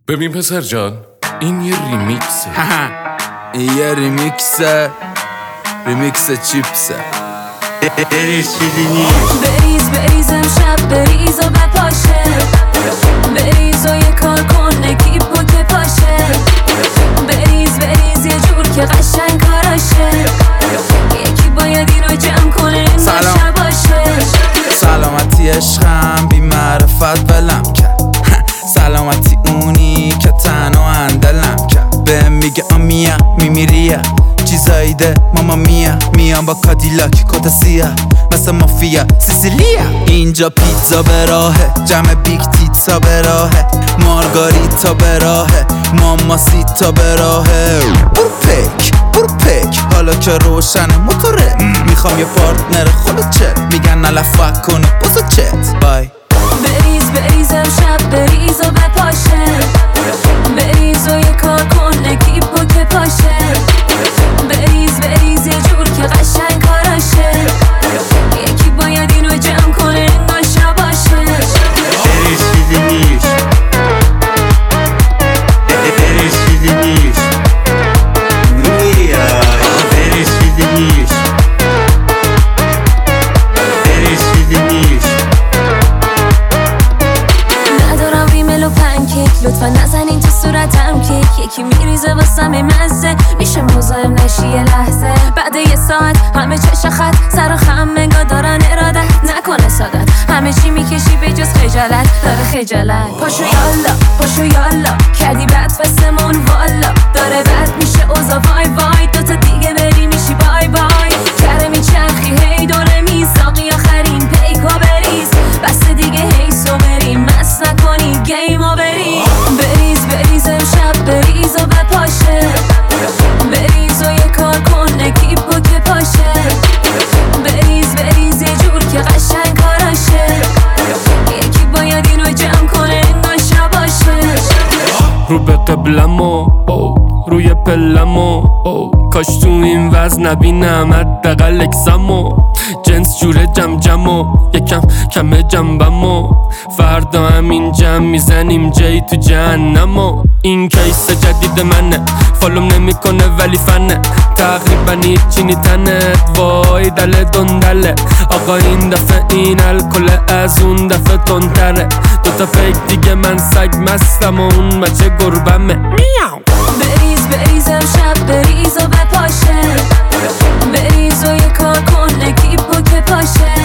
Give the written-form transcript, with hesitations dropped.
ببین پسر جان، این یه ریمیکسه. این یه ریمیکسه، ریمیکس چیپسه. بریز امشب بریز و بپاشه، بریز و یه کار کن نگیب و که پاشه، بریز یه جور که قشنگ کاراشه، یکی باید اینو جمع کنه این باشه باشه. سلامتی عشقم بی معرفت ولم کرد، سلامتی اونی که تنها اندلم کرد. بهم میگه آمیا میمیریا چیزایی ده ماما میا، میام با کادیلاک کت سیاه مثل مافیا سیسیلیا. اینجا پیتزا به راهه، جمع بیگ تیتزا به راهه، مارگاریتا به راهه، ماماسیتا به راهه. برو پک حالا که روشنه موتوره، میخوام یه پارتنر خلوچه، میگن نلفک کنه بازو چت بای. بریز امشب بریز و بپاشه، بریز و یه کار کن نگیب و که پاشه، بریز یه جور که قشنگ کاراشه، یکی باید اینو جمع کنه انگار شباشه. ندارم ریمل و پنکیک، لطفا نزنین تو صورتم کیک، یکی میریزه واسم مزه، میشه مزاحم نشی یه لحظه. بعد یه ساعت همه چش خط سر و خم منگا دارن ارادت، نکنه سادت همه چی میکشی به جز خجالت، داره خجالت. پاشو یالا کردی بد واسمون والا، داره بد میشه اوضاع وای دوتا دیگه بری میشی بای کره میچرخی هی دوره میساقی آخرین پیکا بریز، بس دیگه هیسو بریم مس نکنی گیمو بریز امشب بریز و بپاشه، بریز و یه کار کن نگیب و که پاشه، بریز یه جور که قشنگ کاراشه، یکی باید اینو جمع کنه انگار شباشه. رو به قبلمو روی پلمو، کاش تو این وزن نبینم حداقل اکسمو، جنس جوره جمجمو یکم کمه جنبمو، فردا همین جمع میزنیم جایی تو جهنمو. این کیس جدید منه، فالوم نمیکنه ولی فنه، تقریبا هیچی نیتنت وای دل دندله. آقا این دفعه این الکل از اون دفعه تندتره، دوتا پیک دیگه من سگ مستم و اون بچه گربمه. میاو بریز امشب بریز و بپاشه، بریز و یه کار کن نگیب و که پاشه،